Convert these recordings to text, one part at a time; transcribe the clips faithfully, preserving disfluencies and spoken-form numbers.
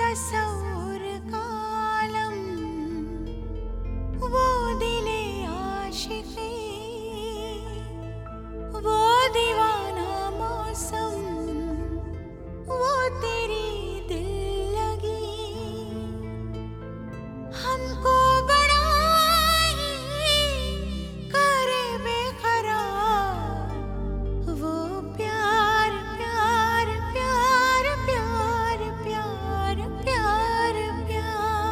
तसव्वुर का आलम, वो दिले आशिकी, वो दीवाना मौसम, वो तेरी दिल लगी, हमको बड़ा ही करे बेकरार, वो प्यार प्यार प्यार प्यार प्यार प्यार प्यार।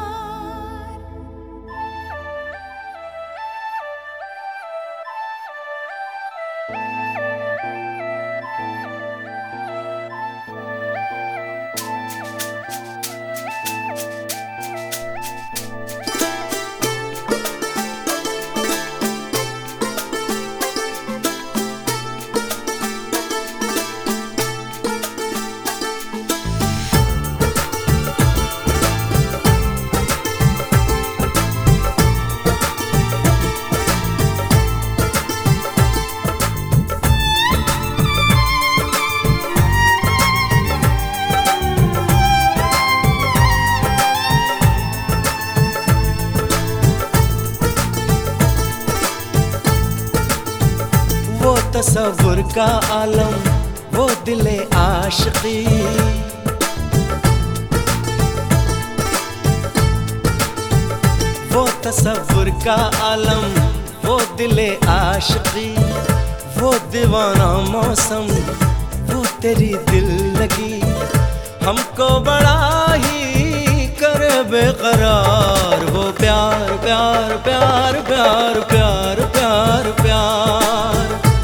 वो तसव्वुर का आलम, वो दिले आशिकी, वो तसव्वुर का आलम, वो दिले आशिकी, वो दीवाना मौसम, वो तेरी दिल लगी, हमको बड़ा ही करे बेकरार, वो प्यार प्यार प्यार प्यार प्यार प्यार प्यार।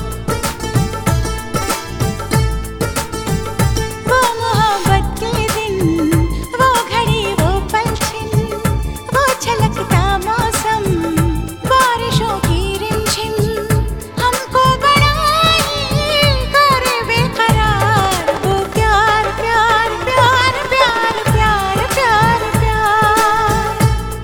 वो मोहब्बत के दिन, वो घड़ी वो पलछिन, वो छलकता मौसम, बारिशों की रिमझिम, हमको बड़ा ही करे बेकरार, वो प्यार प्यार प्यार प्यार प्यार प्यार प्यार।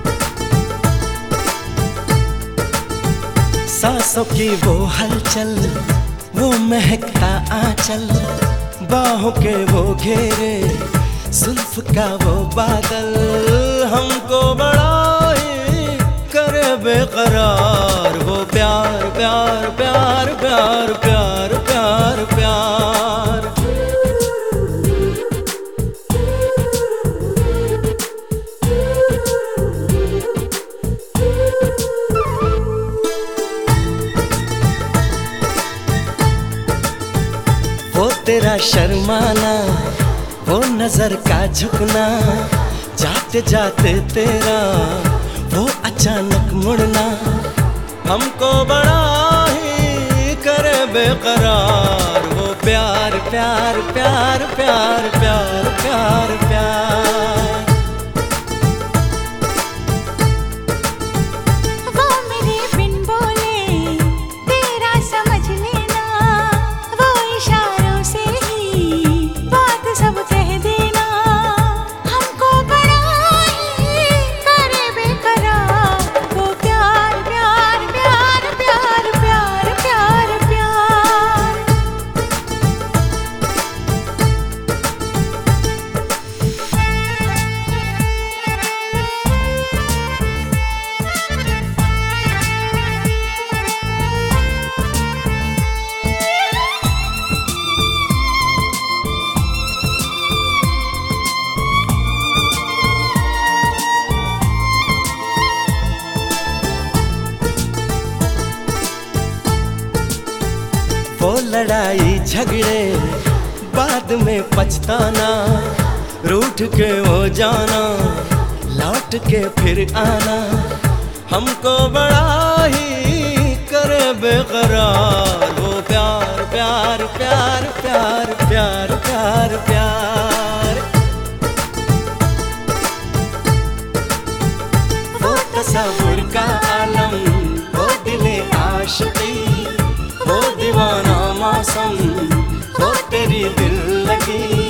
सांसों की वो हलचल, वो महकता आंचल, बाहों के वो घेरे, जुल्फ का वो बादल, हमको बड़ा ही करे बेकरार, वो प्यार प्यार प्यार प्यार प्यार प्यार प्यार। वो तेरा शर्माना, वो नजर का झुकना, जाते जाते तेरा वो अचानक मुड़ना, हमको बड़ा ही करे बेकरार, वो प्यार प्यार प्यार प्यार प्यार प्यार प्यार। वो मेरे बिन बोले तेरा समझ लेना, वो इशारों से ही बात सब कह देना, हमको बड़ा ही करे बेकरार, वो प्यार प्यार प्यार प्यार प्यार प्यार प्यार। वो लड़ाई झगड़े बाद में पछताना, रूठ के वो जाना, लौट के फिर आना, हमको बड़ा ही करे बेकरार, वो प्यार प्यार प्यार प्यार प्यार प्यार प्यार। वो तसव्वुर का आलम, वो दिले आशिकी, वो दीवाना मौसम, वो तेरी दिल लगी,